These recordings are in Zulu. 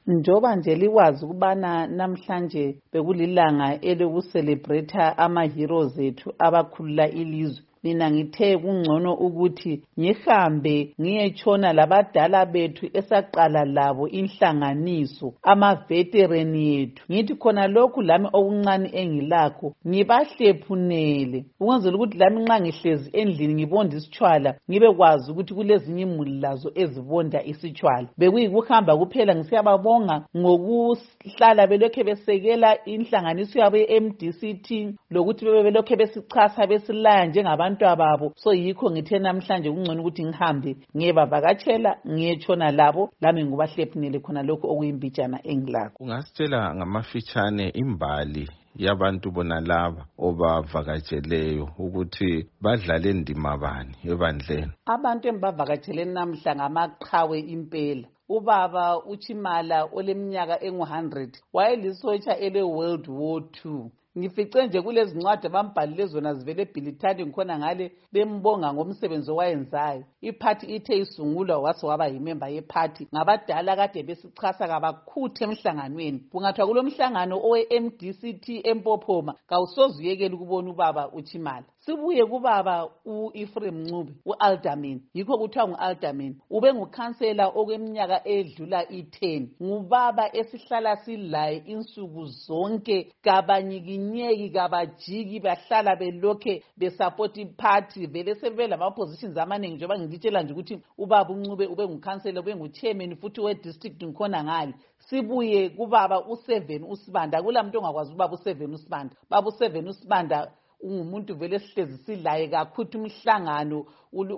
Njoba nje likwazi ukubana namhlanje bekulilanga elokucelebrate ama-heroes ethu abakhulula ilizwe. Mina ngithe kungcono ukuthi ngihambe ngiyetshona labadala bethu esaqala labo inhlanganiso ama-veteran yethu. Ngithi khona lokhu lami okuncane engilakho ngibahlephunele ukwenzela ukuthi lami nxa ngihlezi endlini ngibonda isitshwala ngibe kwazi ukuthi kulezinye imuli lazo ezibonda isitshwala. Bekuyikuhamba kuphela ngisiyababonga ngokuhlala belokhe besekela inhlanganiso yabo ye-MDCT lokuthi bebe belokhe besichasa besilaya njengabantu babo. So yikho ngithe namhlanje kungcono ukuthi ngihambe ngiyebavakatshela ngiyetshona labo lami ngubahlephunele khona lokho okuyimbijana engilakho. Ungasitshela ngamafitshane imbali yabantu bona laba obavakatsheleyo ukuthi badlale ndima bani ebandleni? Abantu embavakatshele namhla ngamaqhawe impela. Ubaba uChimala oleminyaka engu-100 wayelisotsha ele-World War II. Ngifice nje kulezi ncwadi abambhalile zona zivele ebhilithani ngikhona ngale bembonga ngomsebenzi owayenzayo. Iphathi ithe isungulwa wase waba yimemba yephathi ngabadala kade besichasa kabakhuthe emhlanganweni. Kungathiwa kulomhlangano owe-MDCT eMpophoma kawusozuyekela ukubona ubaba uChimala. Sibuye kubaba u-Ephraim Ncube u-Alderman, yikho kuthiwa ngu-Alderman. Ube ngukhansela okweminyaka edlula i-10. Ngubaba esihlala silaye insuku zonke kabanyikinyeki kabajiki bahlala belokhe besupport iphathi vele sebebe lama-positions amaningi njengoba ngitshela nje ukuthi ubaba uNcube ube ngukhansela ube ngu-chairman futhi we-district ngikhona ngale. Sibuye kubaba u7 uSibanda. Kulamuntu ongakwazi ubaba u7 uSibanda. Baba u7 uSibanda ungumuntu vele sihlezi silaye kakhulu umhlangano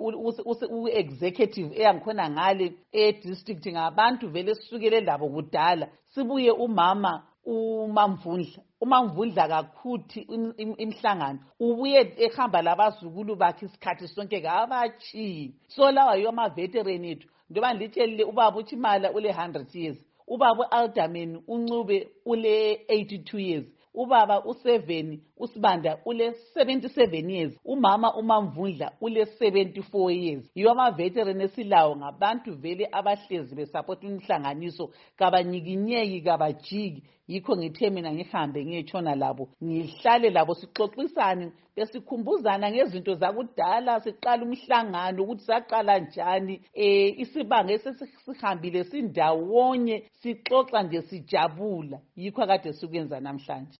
u-executive eyangikhona ngale e-district ngabantu vele sisukele labo kudala. Sibuye umama uMamvundla. uMamvundla kakhuthi imhlangano ubuye ehamba labazukulu bakhe isikhathi sonke kabachi. So lawa yiwo ama-veteran ethu njengoba ngilitshelile ubaba uChimala ule-100 years, ubaba u-Alderman uNcube ule-82 years, ubaba u7 uSibanda ule-77 years, umama uMamvundla ule-74 years. Yiwo ama-veteran esilawo ngabantu vele abahlezi besupport inhlanganiso kabanyikinyeki kabajiki. Yikho ngithe mina ngihambe ngiyetshona labo ngihlale labo sixoxisane besikhumbuzana ngezinto zakudala siqala umhlangano ukuthi saqala njani isibanga esesihambile sindawonye sixoxa nje sijabula. Yikho kade sikwenza namhlanje.